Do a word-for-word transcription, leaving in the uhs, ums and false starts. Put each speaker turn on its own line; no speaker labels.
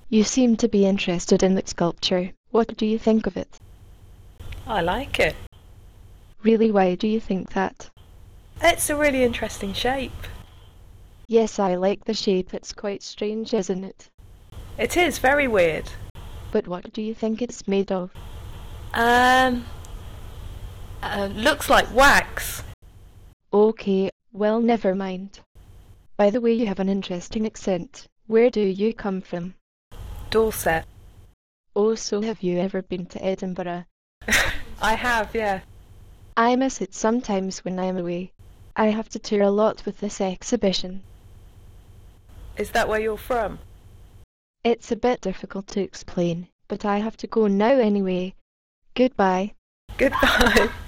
You seem to be interested in the sculpture. What do you think of it?
I like it.
Really, why do you think that?
It's a really interesting shape.
Yes, I like the shape. It's quite strange, isn't it?
It is very weird.
But what do you think it's made of?
Um, uh, looks like wax.
Okay, well, never mind. By the way, you have an interesting accent. Where do you come from?
Dorset.
Oh, so have you ever been to Edinburgh?
I have, yeah.
I miss it sometimes when I'm away. I have to tour a lot with this exhibition.
Is that where you're from?
It's a bit difficult to explain, but I have to go now anyway. Goodbye.
Goodbye.